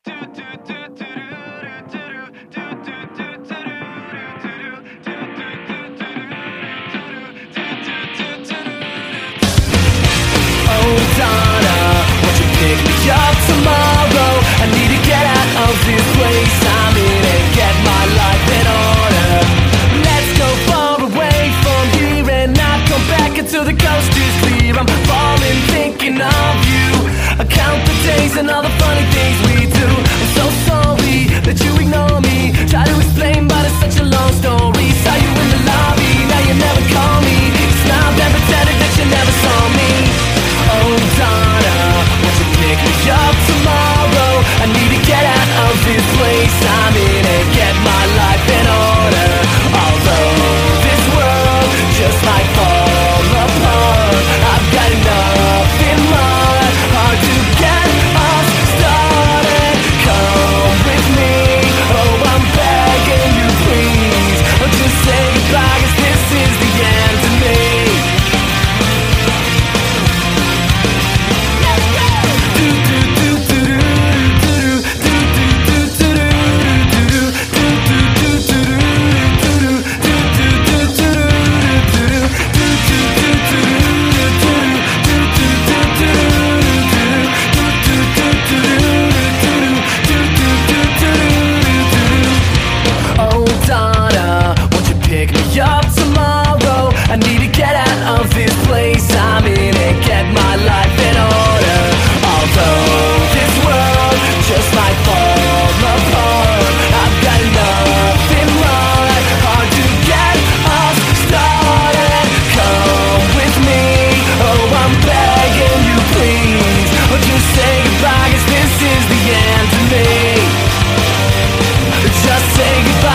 And all the funny things we do. I'm so sorry that you ignore me. Try to explain, but it's such a long story. Saw you in the lobby, now you never call me. Smiled and pretended that you never saw me. Oh Donna, won't you pick me up tomorrow? I need to get out of this place I'm in and get my life in order. Although this world just might fall apart, I've got enough in mind. Hard to get started. Come with me. Oh, I'm begging you, please. Oh, just say goodbye, 'cause this is the end to me. Up tomorrow, I need to get out of this place I'm in and get my life in order. Although this world just might fall apart, I've got enough in mind. Hard to get us started. Come with me. Oh, I'm begging you, please. Oh, just say goodbye, 'cause this is the end to me. Just say goodbye.